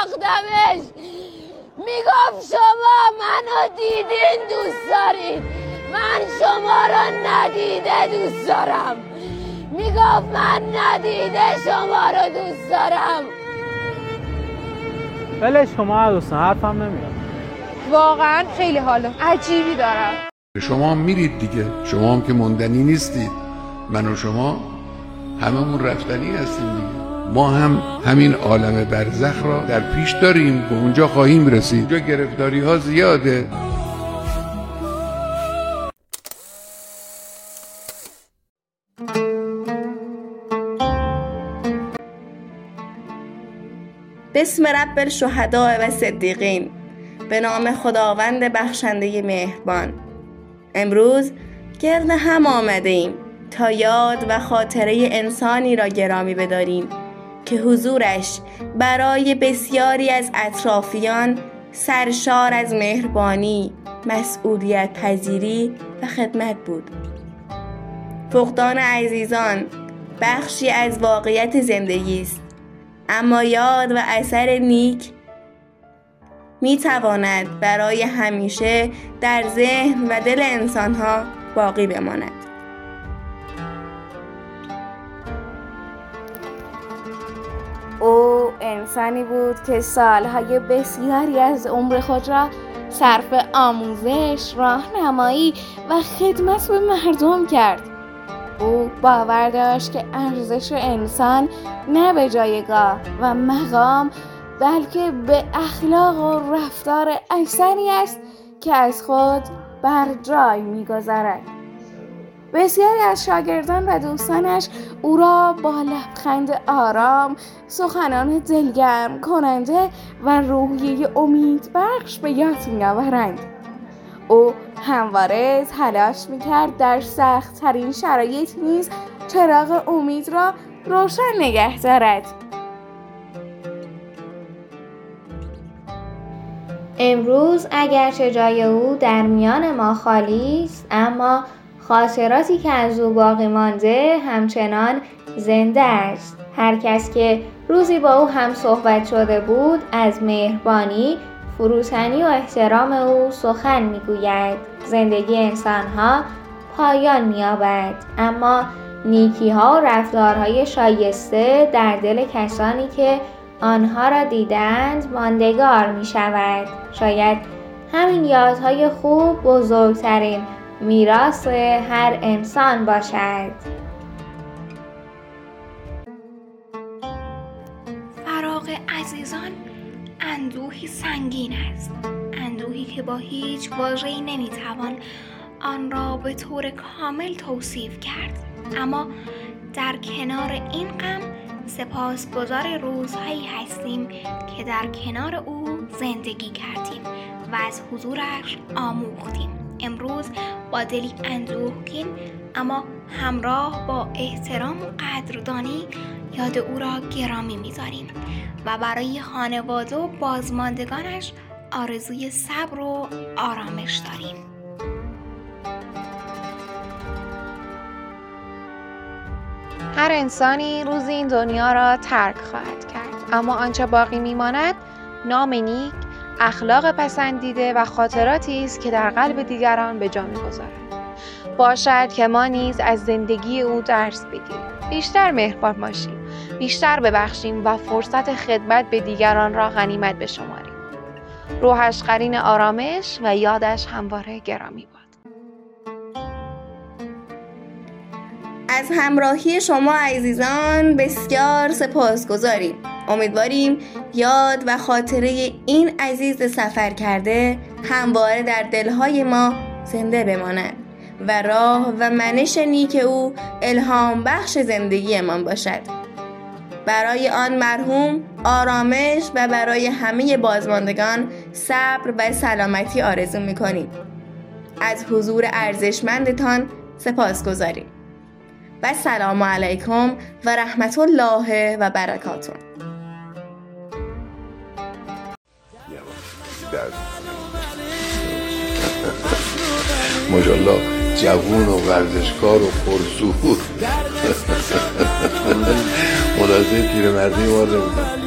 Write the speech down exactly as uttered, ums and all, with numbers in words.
مینداختمش. میگفت شما منو دیدین دوست دارید، من شما رو ندیده دوست دارم. میگفت من ندیده شما رو دوست دارم. بله شما دوستان حرفم نمیاد. واقعا خیلی حال عجیبی دارم. شما هم میرید دیگه، شما هم که موندنی نیستید. من و شما هممون رفتنی هستیم دیگه. ما هم همین عالم برزخ را در پیش داریم، به اونجا خواهیم رسید. اونجا گرفتاری ها زیاده. بسم رب الشهداء و صدیقین، به نام خداوند بخشنده مهربان. امروز گرد هم آمده ایم تا یاد و خاطره انسانی را گرامی بداریم که حضورش برای بسیاری از اطرافیان سرشار از مهربانی، مسئولیت پذیری و خدمت بود. فقدان عزیزان بخشی از واقعیت زندگی است، اما یاد و اثر نیک می تواند برای همیشه در ذهن و دل انسانها باقی بماند. او انسانی بود که سالهای بسیاری از عمر خود را صرف آموزش، راهنمایی و خدمت به مردم کرد. او باور داشت که ارزش انسان نه به جایگاه و مقام، بلکه به اخلاق و رفتار اکثری است که از خود بر جای می‌گذارد. بسیاری از شاگردان و دوستانش او را با لبخند آرام، سخنان دلگرم کننده و روحیه امیدبخش به یاد می‌آورند. او همواره تلاش می‌کرد در سخت‌ترین شرایط نیز چراغ امید را روشن نگه دارد. امروز اگرچه جای او در میان ما خالی است، اما خاطراتی که از او باقی مانده همچنان زنده است. هر کس که روزی با او هم صحبت شده بود از مهربانی، فروتنی و احترام او سخن میگوید. زندگی انسانها پایان می‌یابد، اما نیکی‌ها و رفتارهای شایسته در دل کسانی که آنها را دیدند ماندگار می‌شود. شاید همین یادهای خوب بزرگترین میراث هر انسان باشد. فراق عزیزان اندوهی سنگین است، اندوهی که با هیچ واژه‌ای نمیتوان آن را به طور کامل توصیف کرد. اما در کنار این غم سپاسگزار روزهایی هستیم که در کنار او زندگی کردیم و از حضورش آموختیم. امروز با دلی اندوهگین اما همراه با احترام و قدردانی یاد او را گرامی می‌داریم و برای خانواده و بازماندگانش آرزوی صبر و آرامش داریم. هر انسانی روزی این دنیا را ترک خواهد کرد، اما آنچه باقی میماند نام نیک، اخلاق پسندیده و خاطراتی است که در قلب دیگران به جا می‌گذارد. باشد که ما نیز از زندگی او درس بگیریم، بیشتر مهربان باشیم، بیشتر ببخشیم و فرصت خدمت به دیگران را غنیمت بشماریم. روحش قرین آرامش و یادش همواره گرامی باد. از همراهی شما عزیزان بسیار سپاسگزاریم. امیدواریم یاد و خاطره این عزیز سفر کرده همواره در دلهای ما زنده بماند و راه و منش نیک او الهام بخش زندگیمان باشد. برای آن مرحوم آرامش و برای همه بازماندگان صبر و سلامتی آرزو می‌کنیم. از حضور ارزشمندتان سپاسگزاریم. و سلام علیکم و رحمت الله و برکاته. ماشاءالله جوون و ورزشکار و پرزور. ملاحظه پیرمردی ما رو